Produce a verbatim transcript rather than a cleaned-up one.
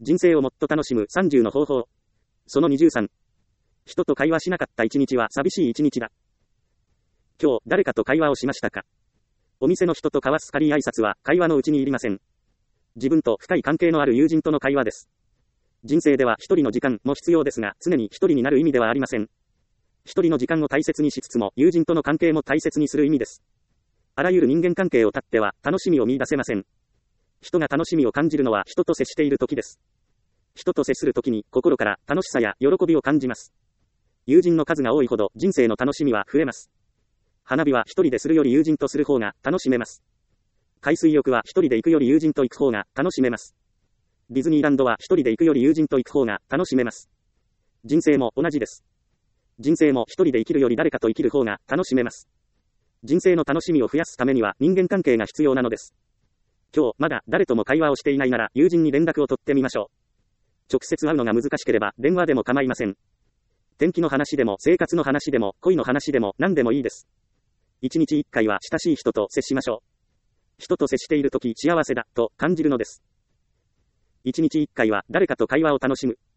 人生をもっと楽しむさんじゅうの方法。そのにじゅうさん。人と会話しなかった一日は寂しい一日だ。今日、誰かと会話をしましたか？お店の人と交わす軽い挨拶は会話のうちにいりません。自分と深い関係のある友人との会話です。人生では一人の時間も必要ですが、常に一人になる意味ではありません。一人の時間を大切にしつつも、友人との関係も大切にする意味です。あらゆる人間関係を断っては楽しみを見出せません。人が楽しみを感じるのは人と接している時です。人と接する時に心から楽しさや喜びを感じます。友人の数が多いほど人生の楽しみは増えます。花火は一人でするより友人とする方が楽しめます。海水浴は一人で行くより友人と行く方が楽しめます。ディズニーランドは一人で行くより友人と行く方が楽しめます。人生も同じです。人生も一人で生きるより誰かと生きる方が楽しめます。人生の楽しみを増やすためには人間関係が必要なのです。今日まだ誰とも会話をしていないなら友人に連絡を取ってみましょう。直接会うのが難しければ電話でも構いません。天気の話でも生活の話でも恋の話でも何でもいいです。一日一回は親しい人と接しましょう。人と接しているとき幸せだと感じるのです。一日一回は誰かと会話を楽しむ。